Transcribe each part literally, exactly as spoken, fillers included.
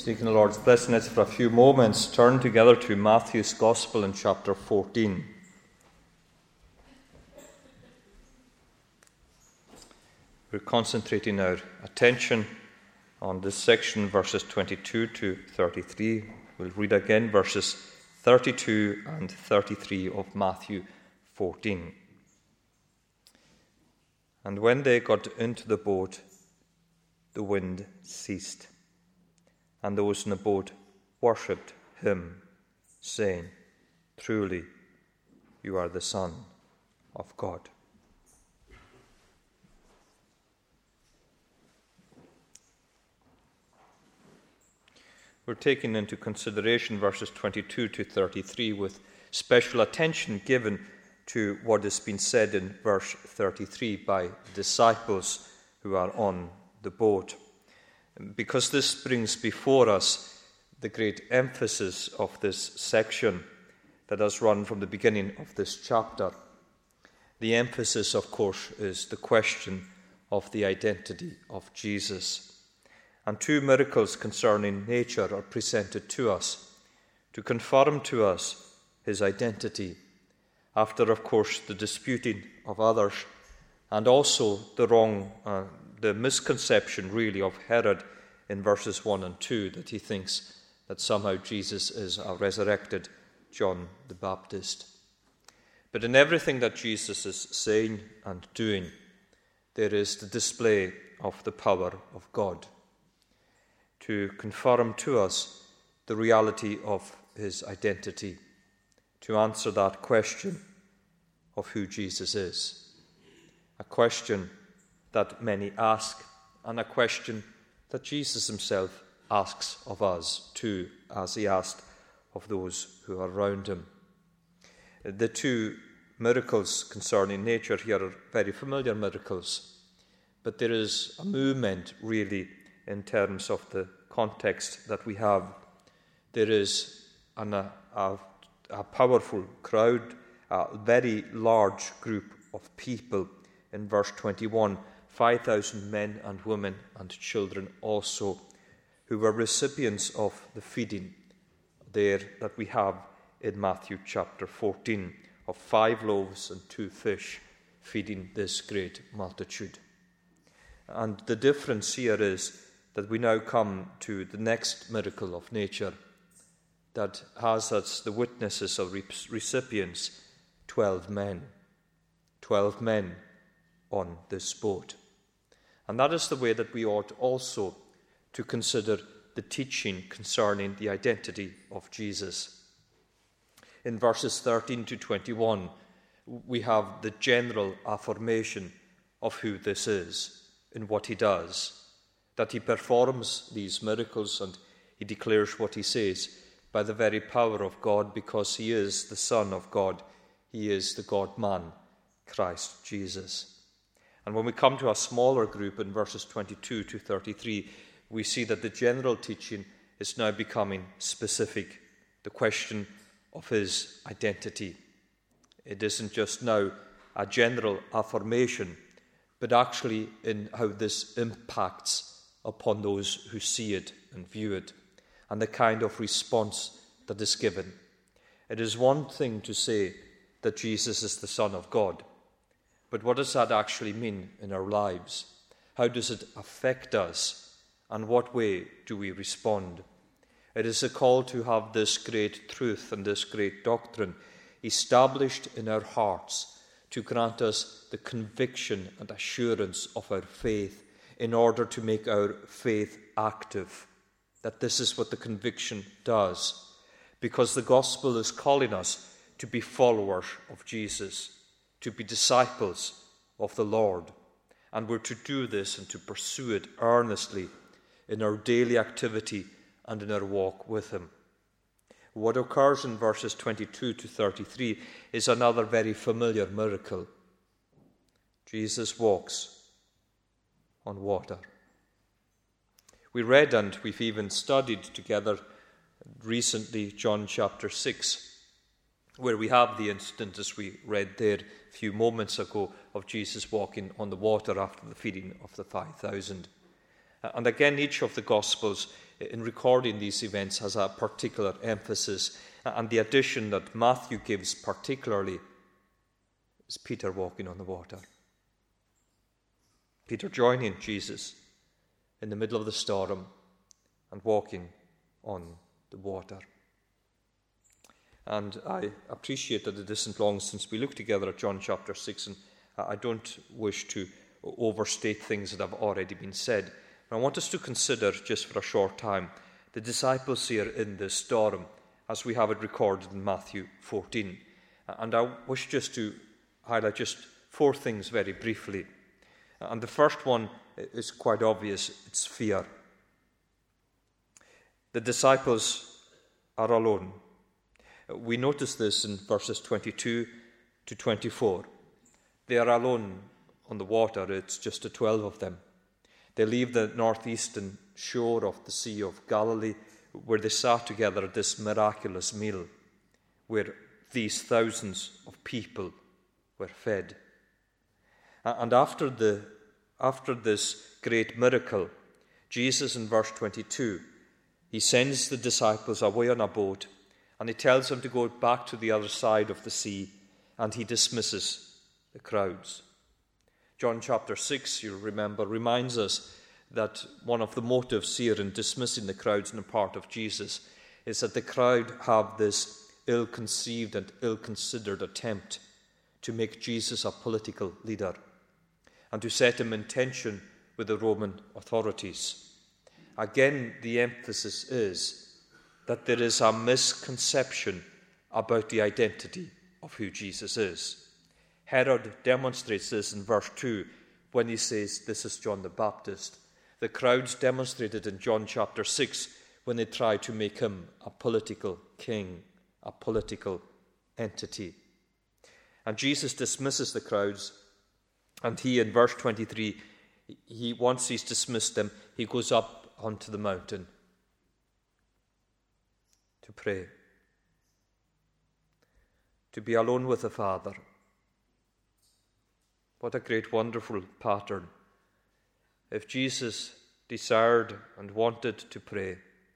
Seeking the Lord's blessing, let's for a few moments turn together to Matthew's Gospel in chapter fourteen. We're concentrating our attention on this section, verses twenty-two to thirty-three. We'll read again verses thirty-two and thirty-three of Matthew fourteen. And when they got into the boat, the wind ceased, and those in the boat worshipped him, saying, "Truly, you are the Son of God." We're taking into consideration verses twenty-two to thirty-three with special attention given to what has been said in verse thirty-three by the disciples who are on the boat, because this brings before us the great emphasis of this section that has run from the beginning of this chapter. The emphasis, of course, is the question of the identity of Jesus. And two miracles concerning nature are presented to us to confirm to us his identity, after, of course, the disputing of others and also the wrong, uh, the misconception really of Herod in verses one and two, that he thinks that somehow Jesus is a resurrected John the Baptist. But in everything that Jesus is saying and doing, there is the display of the power of God to confirm to us the reality of his identity, to answer that question of who Jesus is, a question that many ask, and a question that Jesus himself asks of us too, as he asked of those who are around him. The two miracles concerning nature here are very familiar miracles, but there is a movement really in terms of the context that we have. There is an, a, a, a powerful crowd, a very large group of people. In verse twenty-one, five thousand men and women and children also, who were recipients of the feeding there that we have in Matthew chapter fourteen, of five loaves and two fish, feeding this great multitude. And the difference here is that we now come to the next miracle of nature that has as the witnesses or recipients twelve men. Twelve men on this boat. And that is the way that we ought also to consider the teaching concerning the identity of Jesus. In verses thirteen to twenty-one, we have the general affirmation of who this is and what he does, that he performs these miracles, and he declares what he says by the very power of God, because he is the Son of God. He is the God-man, Christ Jesus. And when we come to a smaller group in verses twenty-two to thirty-three, we see that the general teaching is now becoming specific, the question of his identity. It isn't just now a general affirmation, but actually in how this impacts upon those who see it and view it, and the kind of response that is given. It is one thing to say that Jesus is the Son of God, but what does that actually mean in our lives? How does it affect us? And what way do we respond? It is a call to have this great truth and this great doctrine established in our hearts, to grant us the conviction and assurance of our faith in order to make our faith active. That this is what the conviction does, because the gospel is calling us to be followers of Jesus, to be disciples of the Lord. And we're to do this and to pursue it earnestly in our daily activity and in our walk with him. What occurs in verses twenty-two to thirty-three is another very familiar miracle. Jesus walks on water. We read, and we've even studied together recently, John chapter six, where we have the incident, as we read there a few moments ago, of Jesus walking on the water after the feeding of the five thousand. And again, each of the Gospels in recording these events has a particular emphasis. And the addition that Matthew gives particularly is Peter walking on the water. Peter joining Jesus in the middle of the storm and walking on the water. And I appreciate that it isn't long since we looked together at John chapter six, and I don't wish to overstate things that have already been said. I want us to consider, just for a short time, the disciples here in the storm, as we have it recorded in Matthew fourteen. And I wish just to highlight just four things very briefly. And the first one is quite obvious. It's fear. The disciples are alone. We notice this in verses twenty-two to twenty-four. They are alone on the water. It's just the twelve of them. They leave the northeastern shore of the Sea of Galilee, where they sat together at this miraculous meal, where these thousands of people were fed. And after the after this great miracle, Jesus in verse twenty-two, he sends the disciples away on a boat, and he tells them to go back to the other side of the sea, and he dismisses the crowds. John chapter six, you'll remember, reminds us that one of the motives here in dismissing the crowds on the part of Jesus is that the crowd have this ill-conceived and ill-considered attempt to make Jesus a political leader and to set him in tension with the Roman authorities. Again, the emphasis is that there is a misconception about the identity of who Jesus is. Herod demonstrates this in verse two when he says, "This is John the Baptist." The crowds demonstrated in John chapter six when they tried to make him a political king, a political entity. And Jesus dismisses the crowds, and he, in verse twenty-three, he once he's dismissed them, he goes up onto the mountain to pray, to be alone with the Father. What a great, wonderful pattern. If Jesus desired and wanted to pray,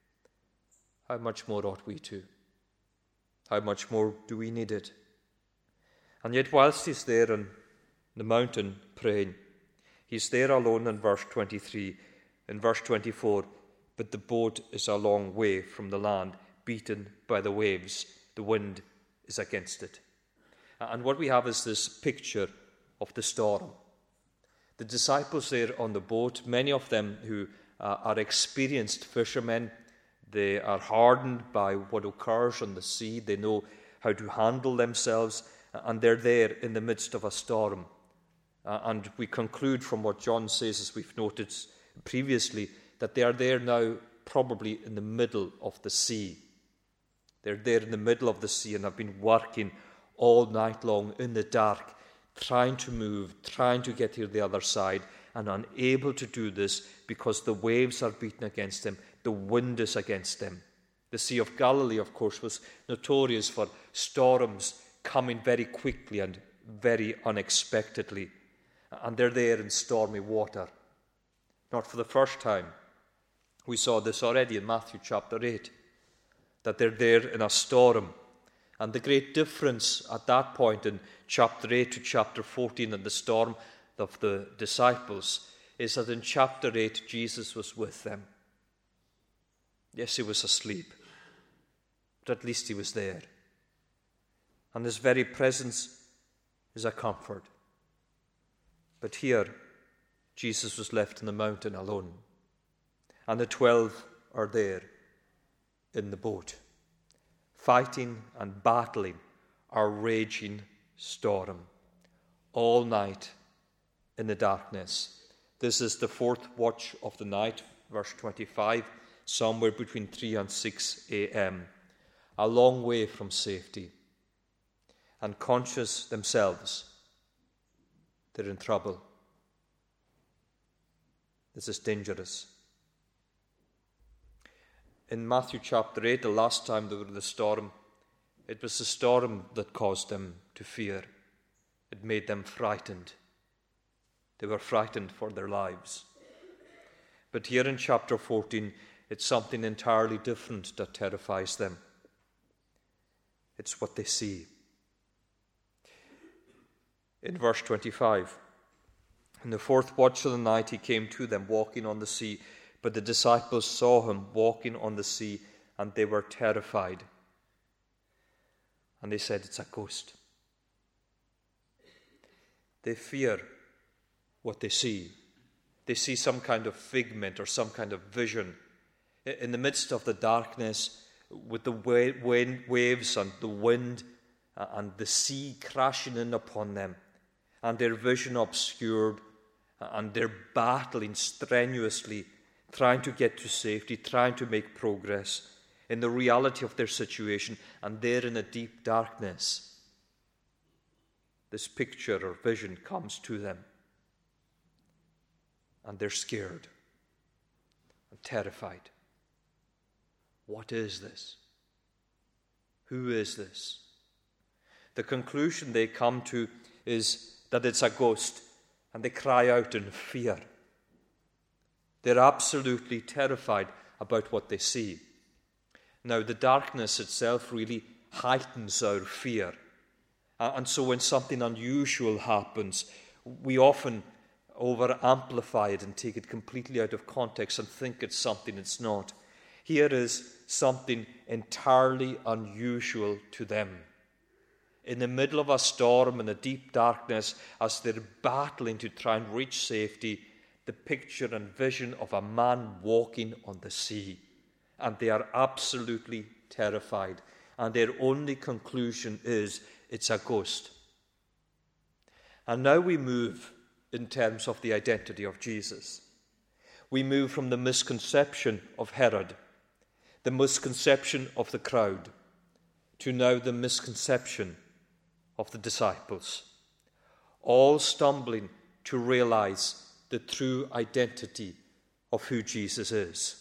how much more ought we to? How much more do we need it? And yet, whilst he's there on the mountain praying, he's there alone in verse twenty-three. In verse twenty-four, but the boat is a long way from the land, beaten by the waves. The wind is against it. And what we have is this picture of the storm. The disciples there on the boat, many of them who uh, are experienced fishermen, they are hardened by what occurs on the sea. They know how to handle themselves, and they're there in the midst of a storm. Uh, and we conclude from what John says, as we've noted previously, that they are there now probably in the middle of the sea. They're there in the middle of the sea and have been working all night long in the dark, trying to move, trying to get to the other side, and unable to do this because the waves are beaten against them, the wind is against them. The Sea of Galilee, of course, was notorious for storms coming very quickly and very unexpectedly. And they're there in stormy water. Not for the first time. We saw this already in Matthew chapter eight, that they're there in a storm. And the great difference at that point in chapter eight to chapter fourteen in the storm of the disciples is that in chapter eight, Jesus was with them. Yes, he was asleep, but at least he was there. And his very presence is a comfort. But here, Jesus was left in the mountain alone, and the twelve are there in the boat, fighting and battling a raging storm all night in the darkness. This is the fourth watch of the night, verse twenty-five, somewhere between three and six a.m., a long way from safety, and conscious themselves they're in trouble. This is dangerous. In Matthew chapter eight, the last time they were in the storm, it was the storm that caused them to fear. It made them frightened. They were frightened for their lives. But here in chapter fourteen, It's something entirely different that terrifies them. It's what they see. In verse twenty-five, in the fourth watch of the night he came to them walking on the sea, but the disciples saw him walking on the sea, and they were terrified. And they said, it's a ghost. They fear what they see. They see some kind of figment or some kind of vision. In the midst of the darkness, with the wa- waves and the wind and the sea crashing in upon them, and their vision obscured, and they're battling strenuously, trying to get to safety, trying to make progress in the reality of their situation, and they're in a deep darkness. This picture or vision comes to them, and they're scared and terrified. What is this? Who is this? The conclusion they come to is that it's a ghost, and they cry out in fear. They're absolutely terrified about what they see. Now, the darkness itself really heightens our fear. And so when something unusual happens, we often over-amplify it and take it completely out of context and think it's something it's not. Here is something entirely unusual to them. In the middle of a storm and a deep darkness, as they're battling to try and reach safety, the picture and vision of a man walking on the sea. And they are absolutely terrified. And their only conclusion is, it's a ghost. And now we move in terms of the identity of Jesus. We move from the misconception of Herod, the misconception of the crowd, to now the misconception of the disciples, all stumbling to realize the true identity of who Jesus is.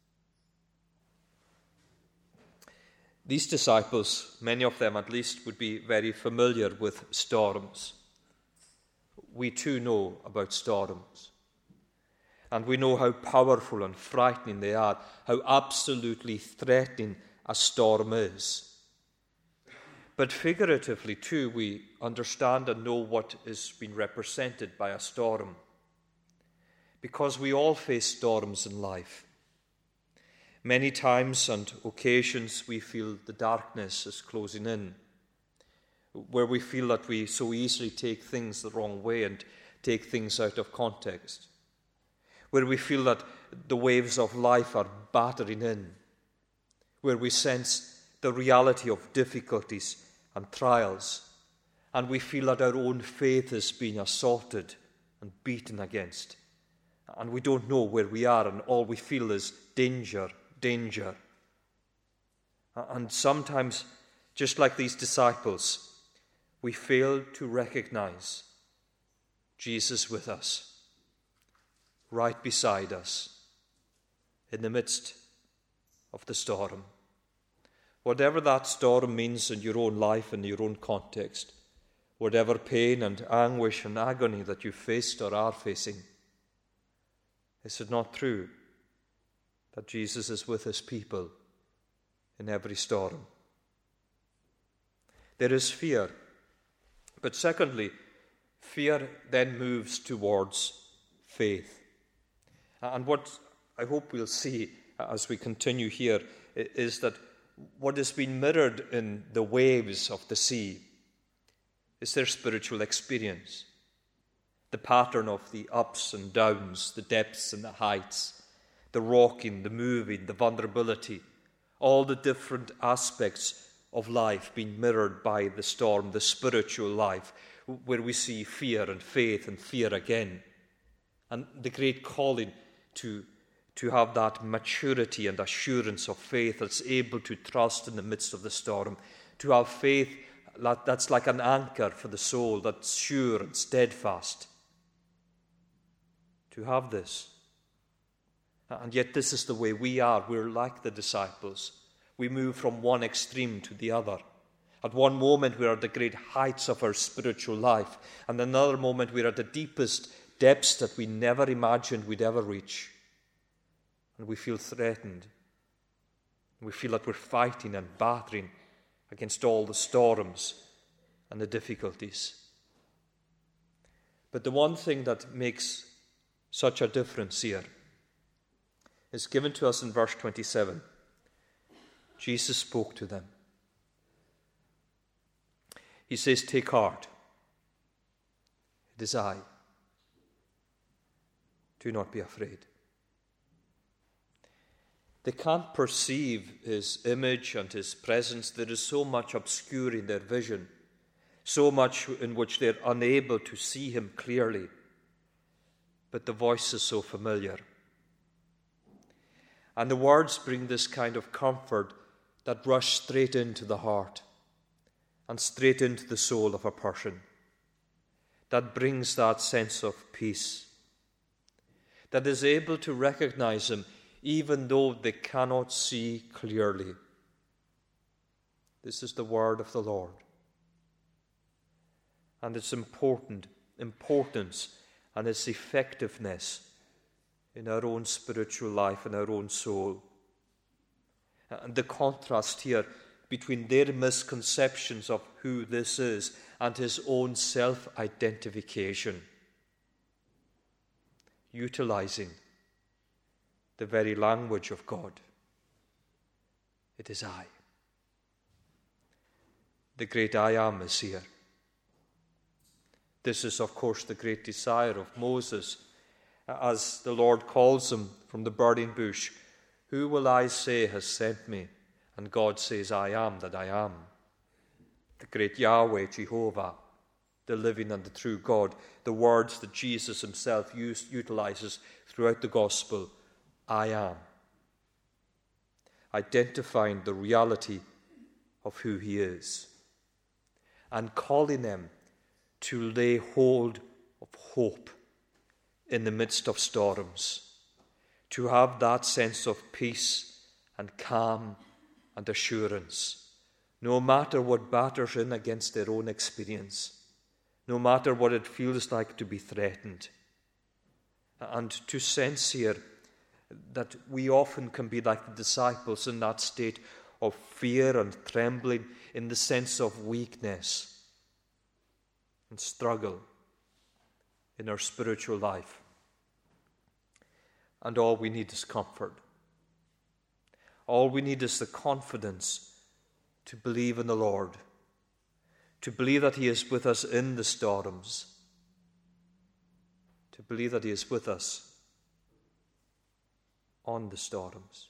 These disciples, many of them at least, would be very familiar with storms. We too know about storms. And we know how powerful and frightening they are, how absolutely threatening a storm is. But figuratively too, we understand and know what is being represented by a storm. Because we all face storms in life. Many times and occasions we feel the darkness is closing in, where we feel that we so easily take things the wrong way and take things out of context, where we feel that the waves of life are battering in, where we sense the reality of difficulties and trials, and we feel that our own faith is being assaulted and beaten against, and we don't know where we are, and all we feel is danger, danger. And sometimes, just like these disciples, we fail to recognize Jesus with us, right beside us, in the midst of the storm. Whatever that storm means in your own life, in your own context, whatever pain and anguish and agony that you faced or are facing, is it not true that Jesus is with his people in every storm? There is fear. But secondly, fear then moves towards faith. And what I hope we'll see as we continue here is that what has been mirrored in the waves of the sea is their spiritual experience. The pattern of the ups and downs, the depths and the heights, the rocking, the moving, the vulnerability, all the different aspects of life being mirrored by the storm, the spiritual life, where we see fear and faith and fear again. And the great calling to, to have that maturity and assurance of faith that's able to trust in the midst of the storm, to have faith that's like an anchor for the soul, that's sure and steadfast. To have this. And yet this is the way we are. We're like the disciples. We move from one extreme to the other. At one moment we're at the great heights of our spiritual life, and another moment we're at the deepest depths that we never imagined we'd ever reach. and we feel threatened. We feel that we're fighting and battering against all the storms and the difficulties. But the one thing that makes such a difference here is given to us in verse twenty-seven. Jesus spoke to them. He says, "Take heart. It is I. Do not be afraid." They can't perceive his image and his presence. There is so much obscuring their vision, so much in which they're unable to see him clearly. But the voice is so familiar. And the words bring this kind of comfort that rush straight into the heart and straight into the soul of a person, that brings that sense of peace, that is able to recognize him even though they cannot see clearly. This is the word of the Lord. And its important importance and its effectiveness in our own spiritual life and our own soul. And the contrast here between their misconceptions of who this is and his own self-identification, utilizing the very language of God. It is I. The great I Am is here. This is, of course, the great desire of Moses, as the Lord calls him from the burning bush. Who will I say has sent me? And God says, I am that I am. The great Yahweh, Jehovah, the living and the true God, the words that Jesus himself used, utilizes throughout the gospel, I am, identifying the reality of who he is and calling them to lay hold of hope in the midst of storms, to have that sense of peace and calm and assurance, no matter what batters in against their own experience, no matter what it feels like to be threatened, and to sense here that we often can be like the disciples in that state of fear and trembling, in the sense of weakness and struggle in our spiritual life. And all we need is comfort. All we need is the confidence to believe in the Lord, to believe that he is with us in the storms, to believe that he is with us on the storms.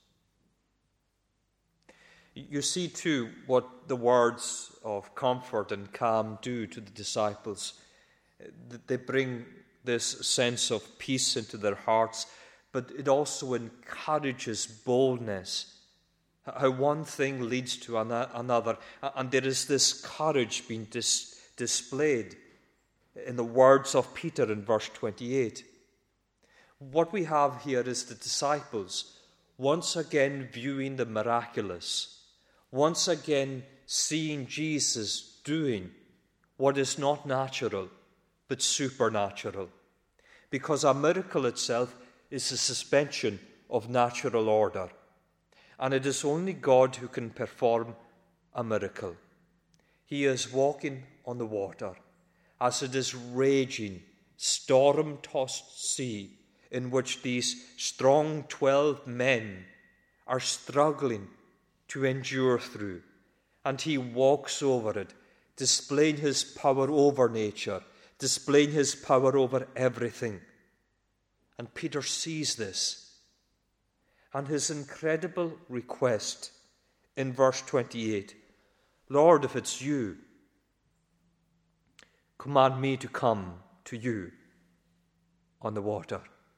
You see, too, what the words of comfort and calm do to the disciples. They bring this sense of peace into their hearts, but it also encourages boldness. How one thing leads to another, and there is this courage being dis- displayed in the words of Peter in verse twenty-eight. What we have here is the disciples once again viewing the miraculous, once again seeing Jesus doing what is not natural but supernatural, because a miracle itself is a suspension of natural order, and it is only God who can perform a miracle. He is walking on the water as it is raging, storm-tossed sea in which these strong twelve men are struggling to endure through, and he walks over it, displaying his power over nature, displaying his power over everything. And Peter sees this, and his incredible request in verse twenty-eight, Lord, if it's you, command me to come to you on the water.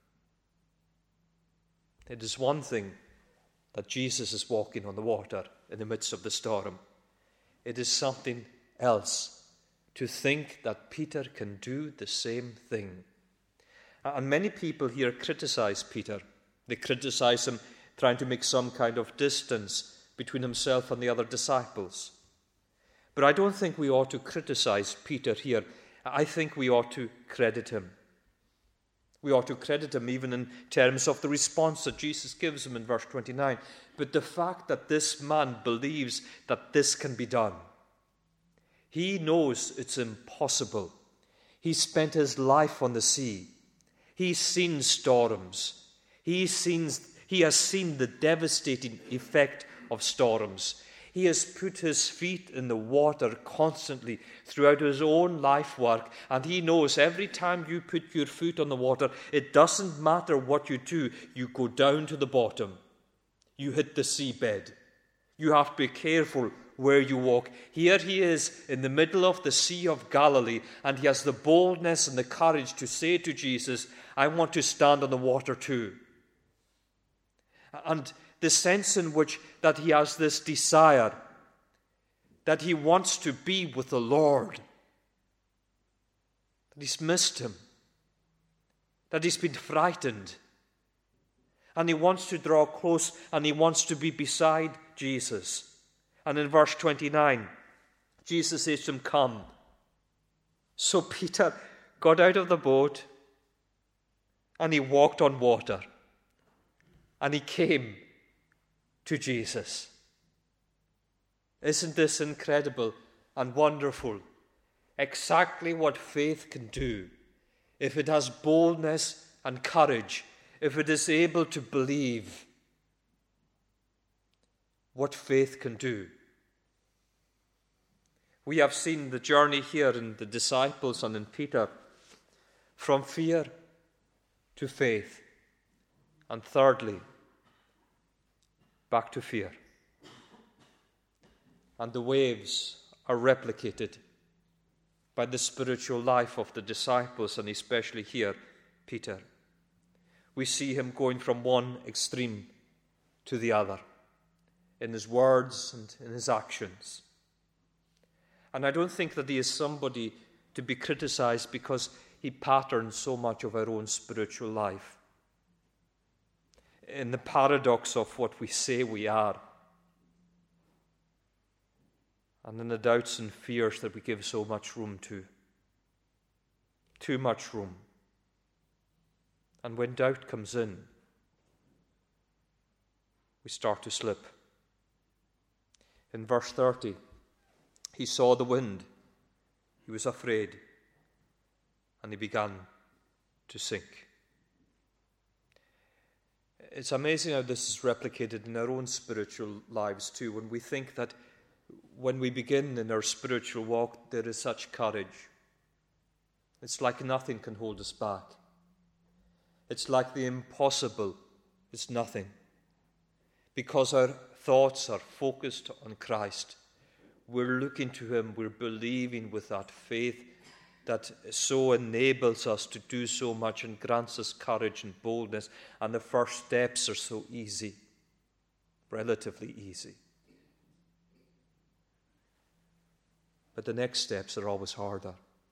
It is one thing that Jesus is walking on the water in the midst of the storm. It is something else to think that Peter can do the same thing. And many people here criticize Peter. They criticize him trying to make some kind of distance between himself and the other disciples. But I don't think we ought to criticize Peter here. I think we ought to credit him. We ought to credit him even in terms of the response that Jesus gives him in verse twenty-nine. But the fact that this man believes that this can be done, he knows it's impossible. He spent his life on the sea. He's seen storms. He's seen, he has seen the devastating effect of storms. He has put his feet in the water constantly throughout his own life work, and he knows every time you put your foot on the water, it doesn't matter what you do, you go down to the bottom. You hit the seabed. You have to be careful where you walk. Here he is in the middle of the Sea of Galilee, and he has the boldness and the courage to say to Jesus, I want to stand on the water too. And the sense in which that he has this desire, that he wants to be with the Lord, that he's missed him, that he's been frightened, and he wants to draw close, and he wants to be beside Jesus. And in verse twenty-nine, Jesus says to him, come. So Peter got out of the boat, and he walked on water, and he came to Jesus. Isn't this incredible and wonderful? Exactly what faith can do if it has boldness and courage, if it is able to believe. What faith can do. We have seen the journey here in the disciples and in Peter from fear to faith, and thirdly, back to fear. And the waves are replicated by the spiritual life of the disciples, and especially here, Peter. We see him going from one extreme to the other in his words and in his actions. And I don't think that he is somebody to be criticized because he patterns so much of our own spiritual life. In the paradox of what we say we are, and in the doubts and fears that we give so much room to. Too much room. And when doubt comes in, we start to slip. In verse thirty, he saw the wind, he was afraid, and he began to sink. It's amazing how this is replicated in our own spiritual lives too, when we think that when we begin in our spiritual walk, there is such courage. It's like nothing can hold us back. It's like the impossible is nothing. Because our thoughts are focused on Christ. We're looking to him, we're believing with that faith that so enables us to do so much and grants us courage and boldness. And the first steps are so easy, relatively easy. But the next steps are always harder.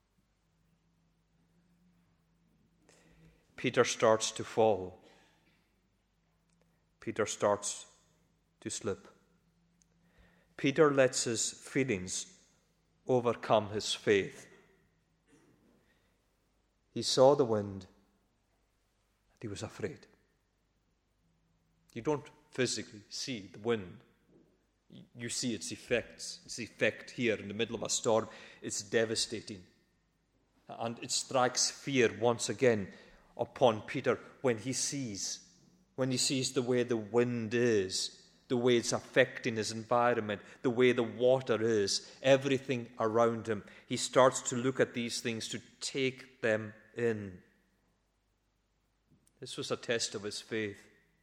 Peter starts to fall. Peter starts to slip. Peter lets his feelings overcome his faith. He saw the wind and he was afraid. You don't physically see the wind. You see its effects. Its effect here in the middle of a storm. It's devastating. And it strikes fear once again upon Peter when he sees, when he sees the way the wind is, the way it's affecting his environment, the way the water is, everything around him. He starts to look at these things, to take them in. This was a test of his faith.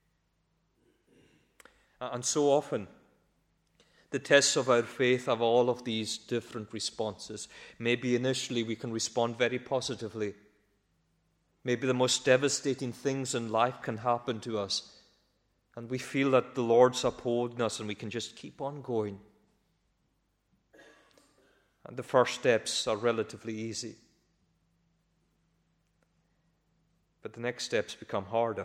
And so often, the tests of our faith have all of these different responses. Maybe initially we can respond very positively. Maybe the most devastating things in life can happen to us, and we feel that the Lord's upholding us and we can just keep on going. And the first steps are relatively easy. But the next steps become harder.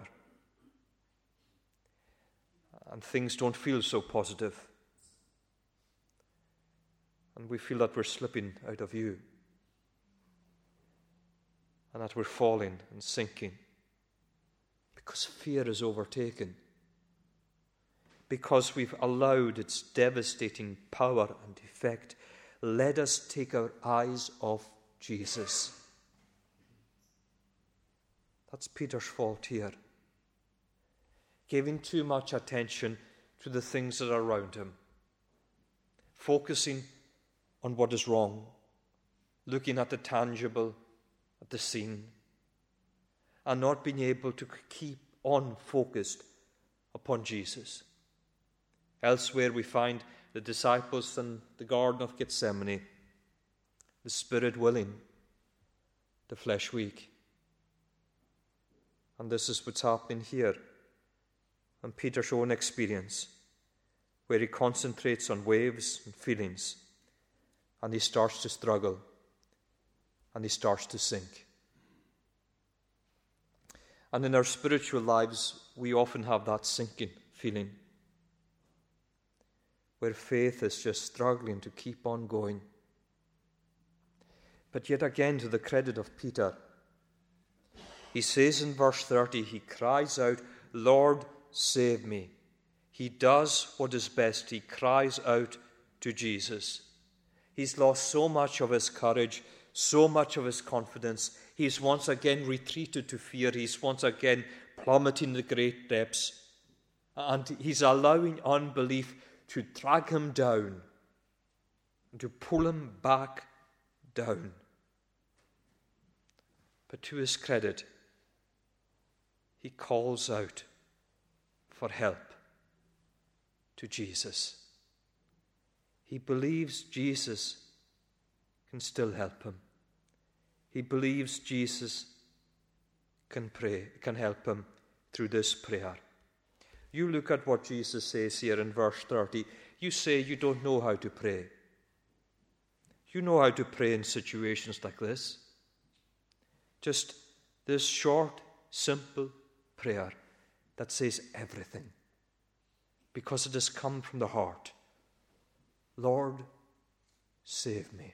And things don't feel so positive. And we feel that we're slipping out of view. And that we're falling and sinking. Because fear is overtaken. Because we've allowed its devastating power and effect. Let us take our eyes off Jesus. That's Peter's fault here. Giving too much attention to the things that are around him. Focusing on what is wrong. Looking at the tangible, at the seen. And not being able to keep on focused upon Jesus. Elsewhere we find the disciples in the Garden of Gethsemane, the spirit willing, the flesh weak. And this is what's happening here in Peter's own experience, where he concentrates on waves and feelings, and he starts to struggle, and he starts to sink. And in our spiritual lives, we often have that sinking feeling, where faith is just struggling to keep on going. But yet again, to the credit of Peter, he says in verse thirty, he cries out, Lord, save me. He does what is best. He cries out to Jesus. He's lost so much of his courage, so much of his confidence. He's once again retreated to fear. He's once again plummeting the great depths. And he's allowing unbelief to drag him down and to pull him back down. But to his credit, he calls out for help to Jesus. He believes Jesus can still help him. He believes Jesus can pray, can help him through this prayer. You look at what Jesus says here in verse thirty. You say you don't know how to pray. You know how to pray in situations like this. Just this short, simple prayer that says everything, because it has come from the heart. Lord, save me.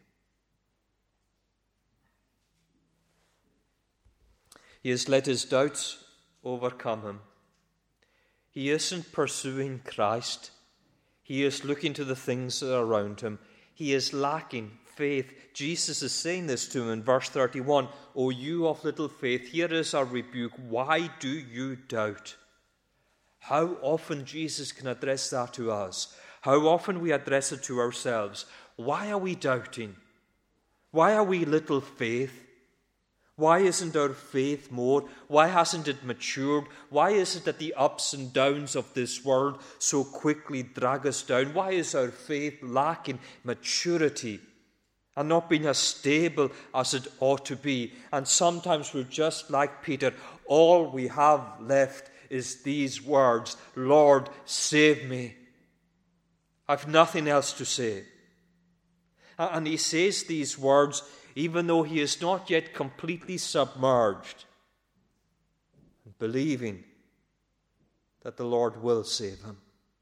He has let his doubts overcome him. He isn't pursuing Christ. He is looking to the things that are around him. He is lacking faith. Jesus is saying this to him in verse thirty-one. O you of little faith, here is our rebuke. Why do you doubt? How often Jesus can address that to us. How often we address it to ourselves. Why are we doubting? Why are we little faith? Why isn't our faith more? Why hasn't it matured? Why is it that the ups and downs of this world so quickly drag us down? Why is our faith lacking maturity and not being as stable as it ought to be? And sometimes we're just like Peter. All we have left is these words, Lord, save me. I've nothing else to say. And he says these words even though he is not yet completely submerged, believing that the Lord will save him.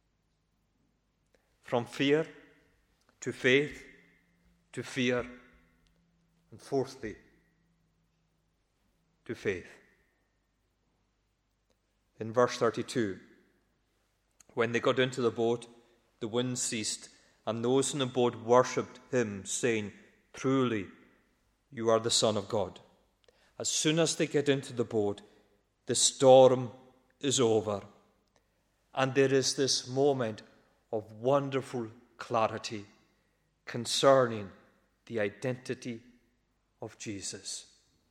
From fear to faith to fear, and fourthly, to faith. In verse thirty-two, when they got into the boat, the wind ceased, and those in the boat worshipped him, saying, Truly, you are the Son of God. As soon as they get into the boat, the storm is over. And there is this moment of wonderful clarity concerning the identity of Jesus.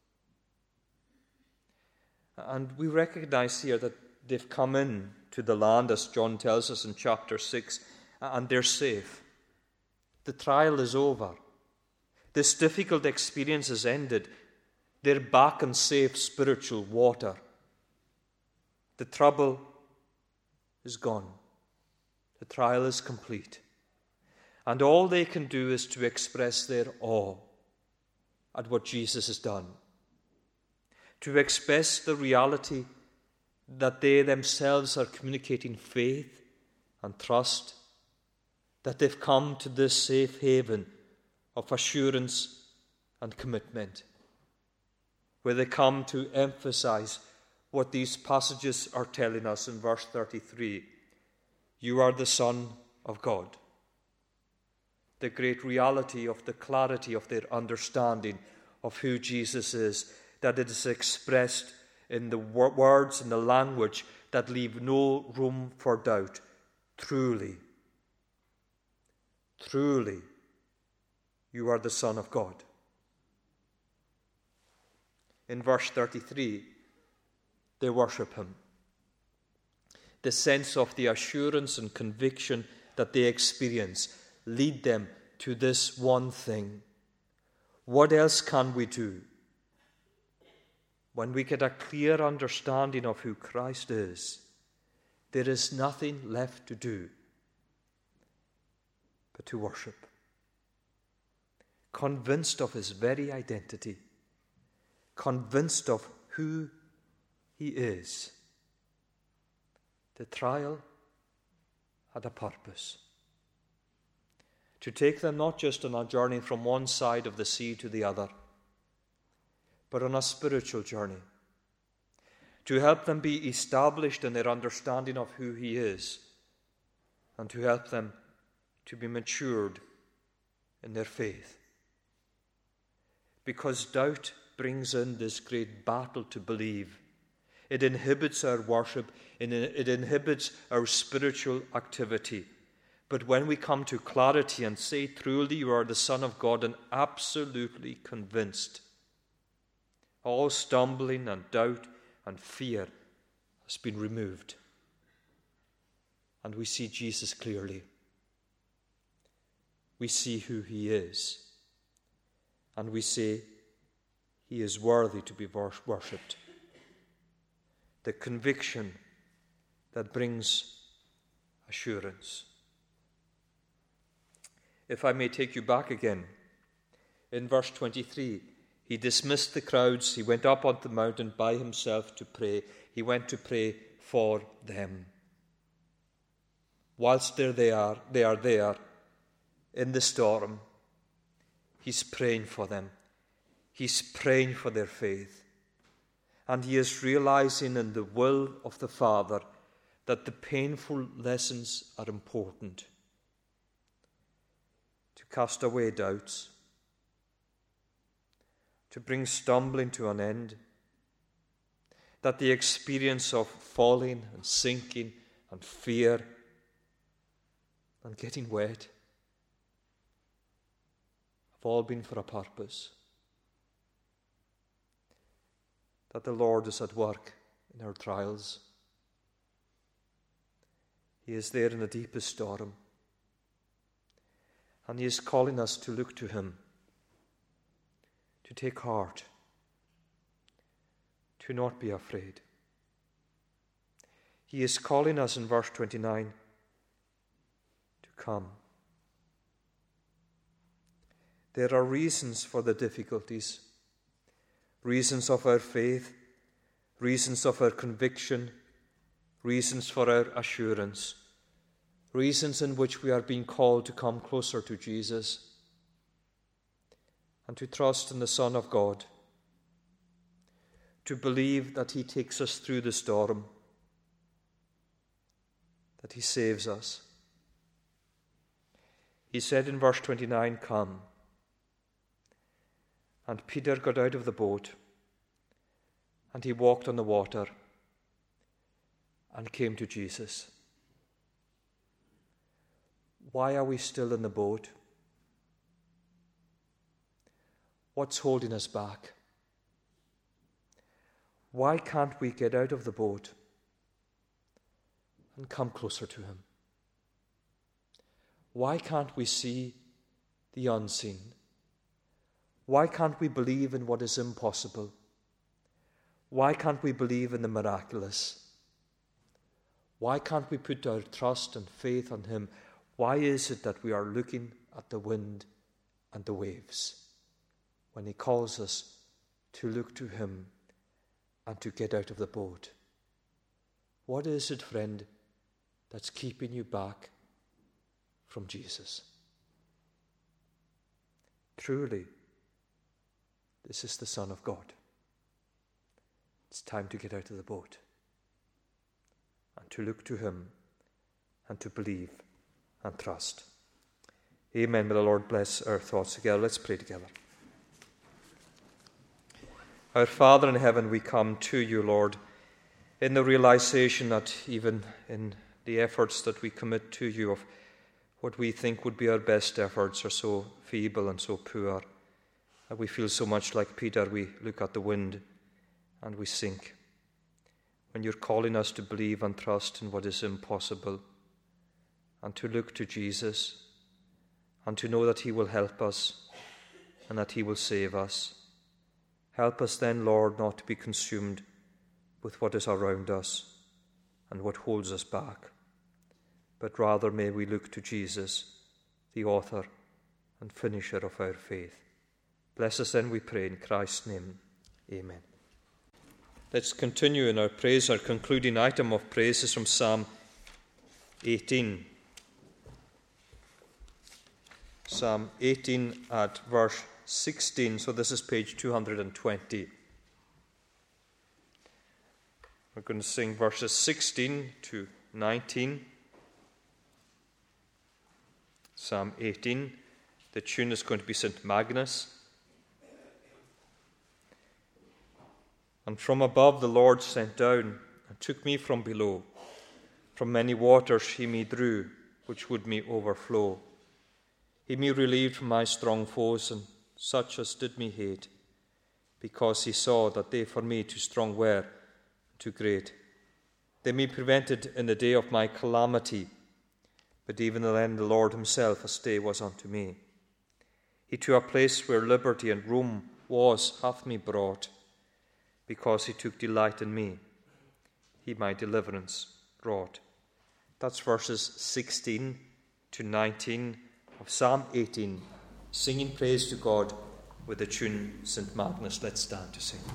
And we recognize here that they've come in to the land, as John tells us in chapter six, and they're safe. The trial is over. This difficult experience has ended. They're back in safe spiritual water. The trouble is gone. The trial is complete. And all they can do is to express their awe at what Jesus has done. To express the reality that they themselves are communicating faith and trust, that they've come to this safe haven of assurance and commitment, where they come to emphasize what these passages are telling us in verse thirty-three. You are the Son of God. The great reality of the clarity of their understanding of who Jesus is, that it is expressed in the words and the language that leave no room for doubt. Truly, truly, you are the Son of God. In verse thirty-three, they worship him. The sense of the assurance and conviction that they experience lead them to this one thing. What else can we do? When we get a clear understanding of who Christ is, there is nothing left to do but to worship. Convinced of his very identity, convinced of who he is. The trial had a purpose. To take them not just on a journey from one side of the sea to the other, but on a spiritual journey. To help them be established in their understanding of who he is, and to help them to be matured in their faith. Because doubt brings in this great battle to believe. It inhibits our worship, it inhibits our spiritual activity. But when we come to clarity and say, truly you are the Son of God, and absolutely convinced, all stumbling and doubt and fear has been removed. And we see Jesus clearly. We see who he is. And we say, he is worthy to be worshipped. The conviction that brings assurance. If I may take you back again, in verse twenty-three, he dismissed the crowds. He went up on the mountain by himself to pray. He went to pray for them. Whilst they're there, they are there in the storm, he's praying for them. He's praying for their faith. And he is realizing in the will of the Father that the painful lessons are important. To cast away doubts, to bring stumbling to an end, that the experience of falling and sinking and fear and getting wet have all been for a purpose. That the Lord is at work in our trials. He is there in the deepest storm. And he is calling us to look to him, to take heart, to not be afraid. He is calling us in verse twenty-nine to come. There are reasons for the difficulties, reasons of our faith, reasons of our conviction, reasons for our assurance, reasons in which we are being called to come closer to Jesus and to trust in the Son of God, to believe that he takes us through the storm, that he saves us. He said in verse twenty-nine, come. And Peter got out of the boat, and he walked on the water and came to Jesus. Why are we still in the boat? What's holding us back? Why can't we get out of the boat and come closer to him? Why can't we see the unseen? Why can't we believe in what is impossible? Why can't we believe in the miraculous? Why can't we put our trust and faith on him? Why is it that we are looking at the wind and the waves when he calls us to look to him and to get out of the boat? What is it, friend, that's keeping you back from Jesus? Truly, this is the Son of God. It's time to get out of the boat and to look to him and to believe and trust. Amen. May the Lord bless our thoughts together. Let's pray together. Our Father in heaven, we come to you, Lord, in the realization that even in the efforts that we commit to you of what we think would be our best efforts are so feeble and so poor, that we feel so much like Peter, we look at the wind and we sink. When you're calling us to believe and trust in what is impossible, and to look to Jesus, and to know that he will help us and that he will save us. Help us then, Lord, not to be consumed with what is around us and what holds us back, but rather may we look to Jesus, the author and finisher of our faith. Bless us then, we pray, in Christ's name. Amen. Let's continue in our praise. Our concluding item of praise is from Psalm eighteen. Psalm eighteen at verse sixteen, so this is page two hundred twenty. We're going to sing verses sixteen to nineteen. Psalm eighteen. The tune is going to be Saint Magnus. And from above the Lord sent down and took me from below. From many waters he me drew, which would me overflow. He me relieved from my strong foes, and such as did me hate, because he saw that they for me too strong were, too great. They me prevented in the day of my calamity, but even then the Lord himself a stay was unto me. He to a place where liberty and room was hath me brought, because he took delight in me. He my deliverance wrought. That's verses sixteen to nineteen of Psalm eighteen, singing praise to God with the tune Saint Magnus. Let's stand to sing.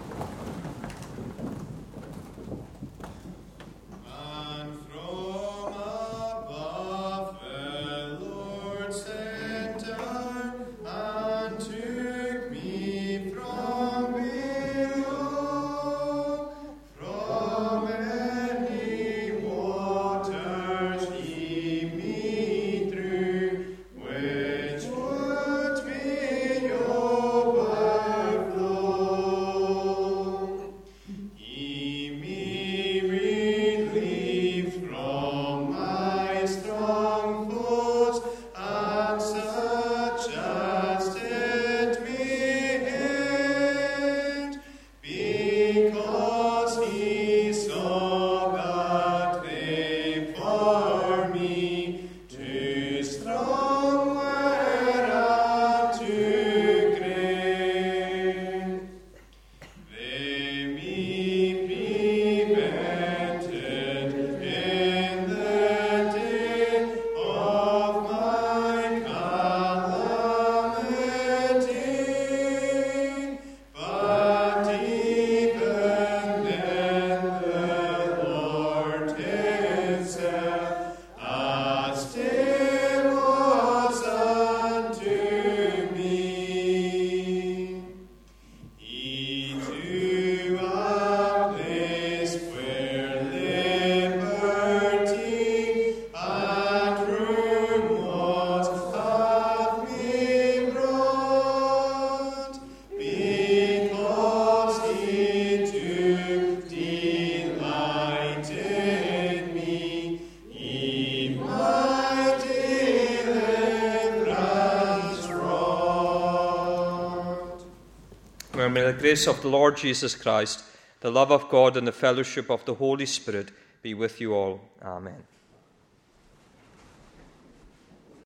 May the grace of the Lord Jesus Christ, the love of God, and the fellowship of the Holy Spirit be with you all. Amen.